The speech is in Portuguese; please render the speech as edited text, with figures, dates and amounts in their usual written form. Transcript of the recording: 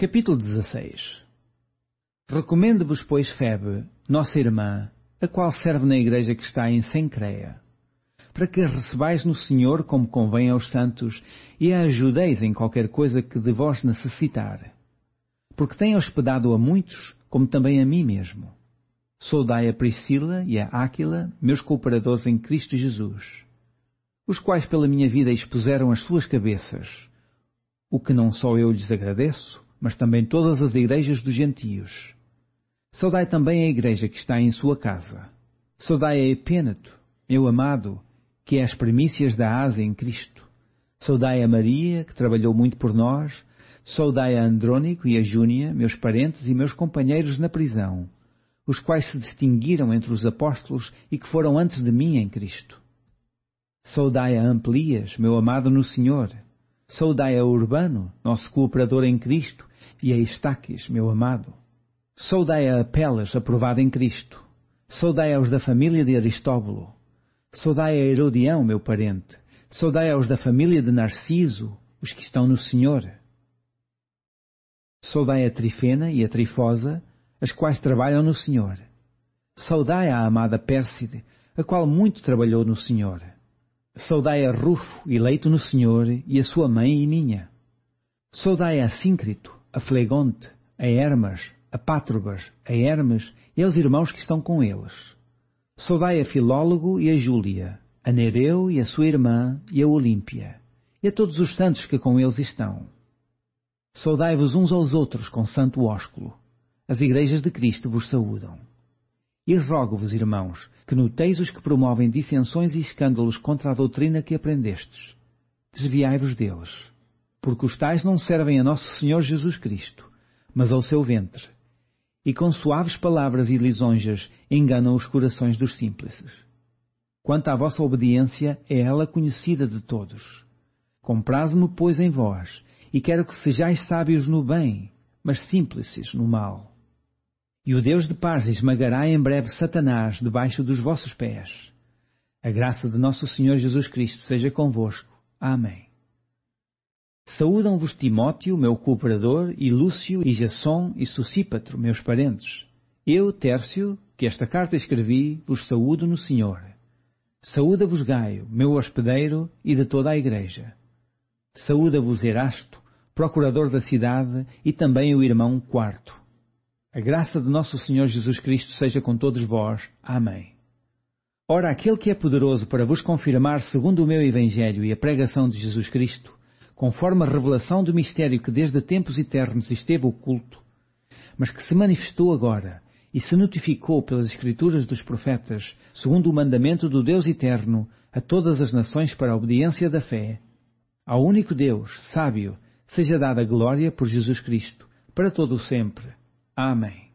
Capítulo 16. Recomendo-vos, pois, Febe, nossa irmã, a qual serve na igreja que está em Cencreia, para que a recebais no Senhor como convém aos santos e a ajudeis em qualquer coisa que de vós necessitar. Porque tem hospedado a muitos, como também a mim mesmo. Saudai a Priscila e a Áquila, meus cooperadores em Cristo Jesus, os quais pela minha vida expuseram as suas cabeças, o que não só eu lhes agradeço, mas também todas as igrejas dos gentios. Saudai também a igreja que está em sua casa. Saudai a Epêneto, meu amado, que é as primícias da Ásia em Cristo. Saudai a Maria, que trabalhou muito por nós. Saudai a Andrônico e a Júnia, meus parentes e meus companheiros na prisão, os quais se distinguiram entre os apóstolos e que foram antes de mim em Cristo. Saudai a Amplias, meu amado no Senhor. Saudai a Urbano, nosso cooperador em Cristo, e a Estaquis, meu amado. Saudai a Apelas, aprovado em Cristo. Saudai aos da família de Aristóbulo. Saudai a Herodião, meu parente. Saudai aos da família de Narciso, os que estão no Senhor. Saudai a Trifena e a Trifosa, as quais trabalham no Senhor. Saudai a amada Pérside, a qual muito trabalhou no Senhor. Saudai a Rufo, eleito no Senhor, e a sua mãe e minha. Saudai a Síncrito, a Flegonte, a Hermas, a Pátrobas, a Hermes e aos irmãos que estão com eles. Saudai a Filólogo e a Júlia, a Nereu e a sua irmã e a Olímpia, e a todos os santos que com eles estão. Saudai-vos uns aos outros com santo ósculo. As igrejas de Cristo vos saúdam. E rogo-vos, irmãos, que noteis os que promovem dissensões e escândalos contra a doutrina que aprendestes. Desviai-vos deles, porque os tais não servem a nosso Senhor Jesus Cristo, mas ao seu ventre, e com suaves palavras e lisonjas enganam os corações dos simples. Quanto à vossa obediência, é ela conhecida de todos. Compraze-me, pois, em vós, e quero que sejais sábios no bem, mas simples no mal. E o Deus de paz esmagará em breve Satanás debaixo dos vossos pés. A graça de nosso Senhor Jesus Cristo seja convosco. Amém. Saúdam-vos Timóteo, meu cooperador, e Lúcio, e Jasson, e Sosípatro, meus parentes. Eu, Tércio, que esta carta escrevi, vos saúdo no Senhor. Saúda-vos Gaio, meu hospedeiro, e de toda a igreja. Saúda-vos Erasto, procurador da cidade, e também o irmão Quarto. A graça de nosso Senhor Jesus Cristo seja com todos vós. Amém. Ora, aquele que é poderoso para vos confirmar segundo o meu Evangelho e a pregação de Jesus Cristo, conforme a revelação do mistério que desde tempos eternos esteve oculto, mas que se manifestou agora e se notificou pelas Escrituras dos profetas, segundo o mandamento do Deus eterno, a todas as nações para a obediência da fé, ao único Deus, sábio, seja dada glória por Jesus Cristo, para todo o sempre. Amém.